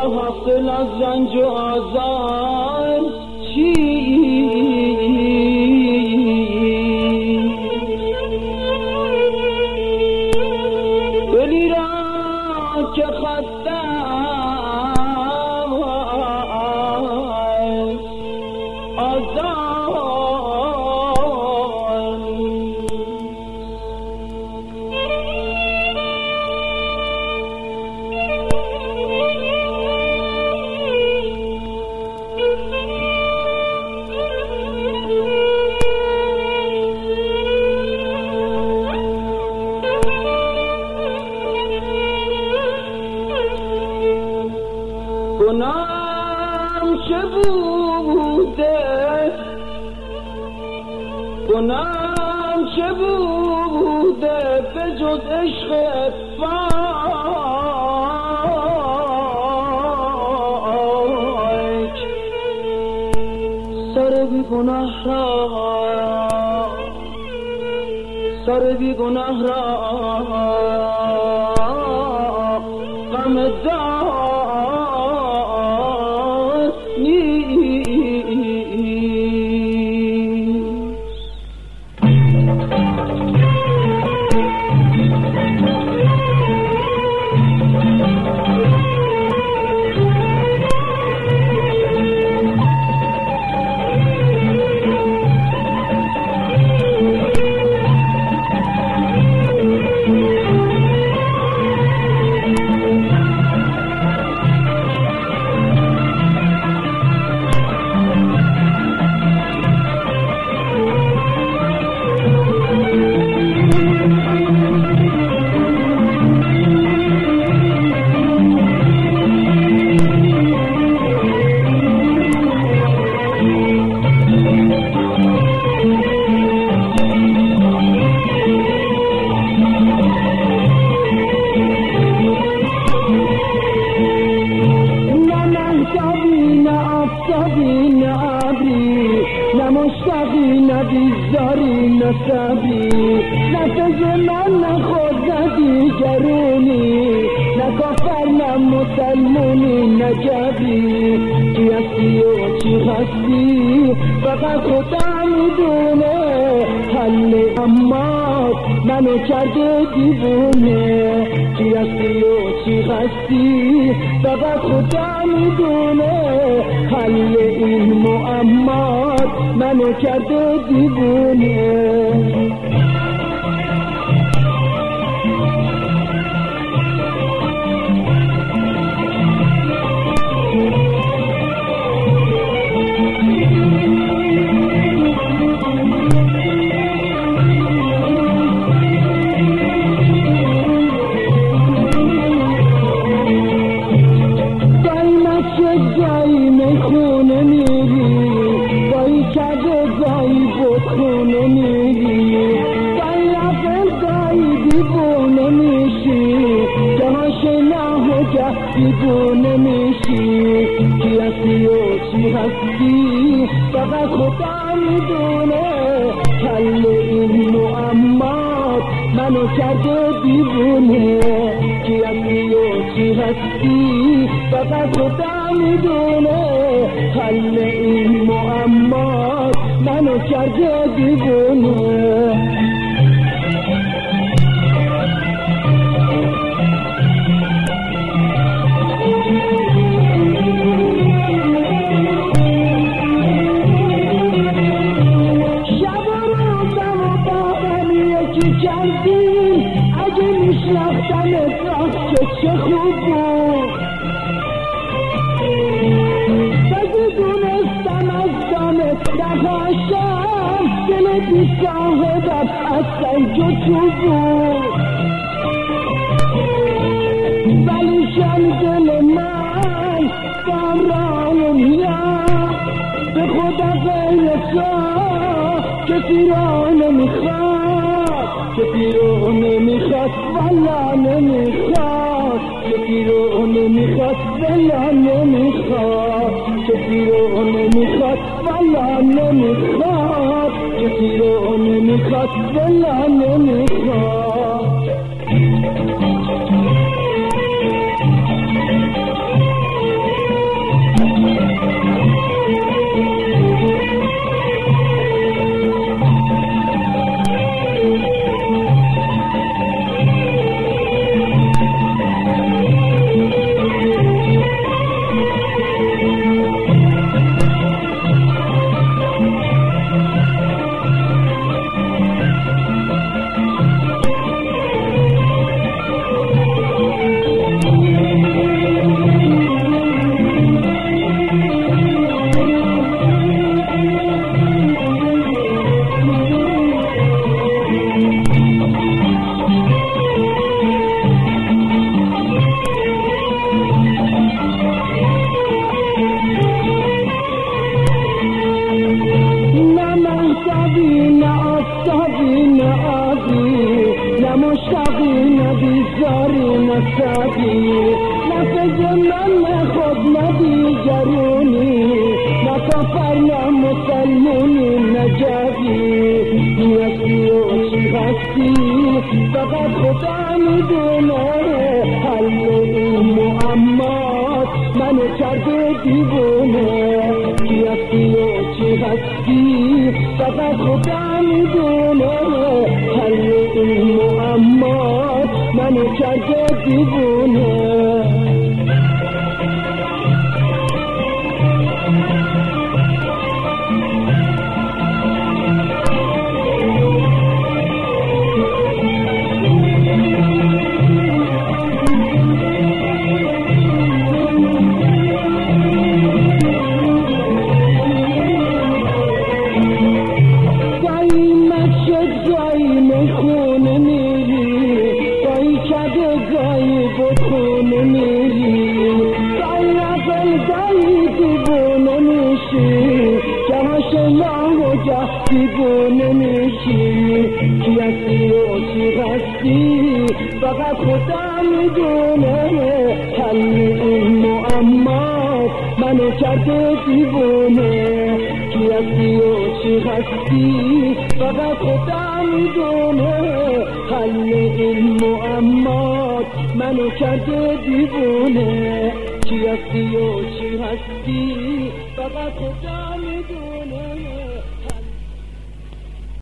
حاصل از رنج و آزار چیست؟ دلی را که خواستم آزار گناهم چه بوده گناهم چه بوده به جز عشق پاک سر بی گناه را غم دار بیزاری نصبی نفذ من نخود دیگرونی نکافر نه مسلمونی نجبی چی هستی و چی هستی فقط خدا میدونه حل امات منو کرده دیوونه چی هستی و چی هستی فقط خدا میدونه حل این معمات منو کرده دیوونه دیوونه میشی چی هستی و چی هستی فقط خدا میدونه حل این معمات منو کرده دیوونه چی هستی و چی هستی فقط خدا میدونه حل این معمات منو کرده دیوونه اگه میشناختم اتراف که چه خوب بود بگو دونستم از دامت نهاشم دل بی صاحبت اصلا جتو بود ولی شن دل من کامران میاد به خدا غیر تو کسی را نمیخواد کسی رو نمیخواد والا نمیخواد کسی رو نمیخواد والا نمیخواد کسی رو نمیخواد والا نمیخواد کسی رو نمیخواد والا نمیخواد بیزاری نسبی نفج من خود ندیگرونی نکافر نه مسلمونی نجابی نیستی و چی هستی فقط خدا میدونه حل این معمات منو کرده دیوونه نیستی و چی هستی فقط خدا میدونه حل این معمات منو کرده دیوونه دیوونه میشی کی هستی و چی هستی فقط خدا میدونه حل این معمات منو کرده دیوونه کی هستی و چی هستی فقط خدا میدونه حل این معمات منو کرده دیوونه کی هستی و چی هستی فقط خدا میدونه